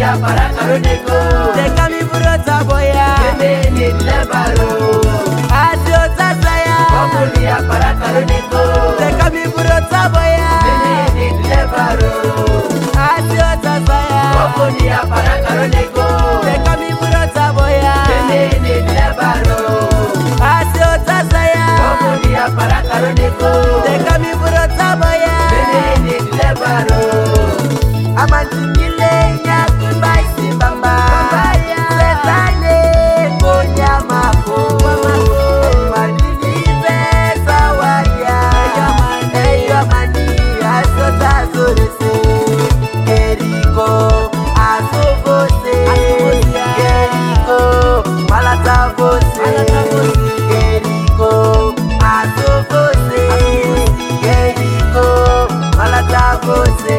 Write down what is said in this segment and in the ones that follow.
ya para karoneko. Teka mi burota boya. Mene ni lebaro. Adio tasaya. Wapuni ya para karoneko. Teka mi burota boya. Mene ni lebaro. Adio tasaya. Wapuni ya para karoneko. Teka mi burota boya. Mene ni lebaro. Adio tasaya. Wapuni ya para karoneko. Teka mi burota boya. Mene ni lebaro. Amantile ya kumbai simbamba. Setane konya mako. Madilize sawadia. Eyo mani asota zorese. Eriko asovose. Eriko malatavose. Eriko asovose. Eriko malatavose.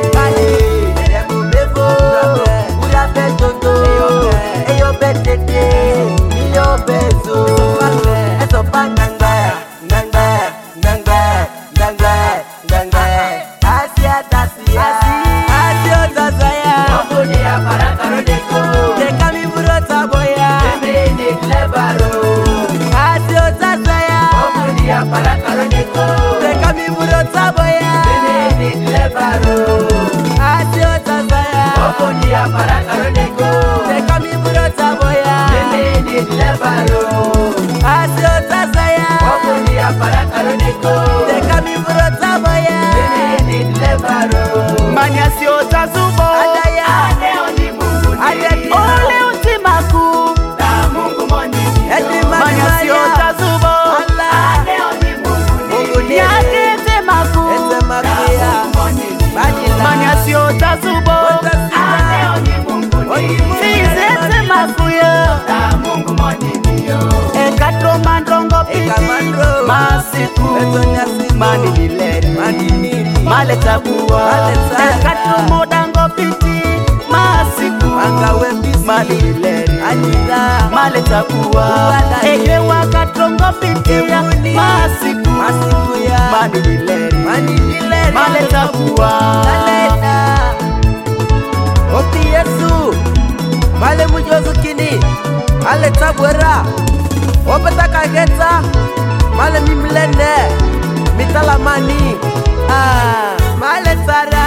Maleta kuwa Ekatu modango piti Masiku Manileri Maleta kuwa Ewe wakatrongo piti Masiku Manileri Maleta kuwa Opi Yesu Male mujozu kini Maleta bwera Opeta kageta Male mimlene Mitalamani Maleta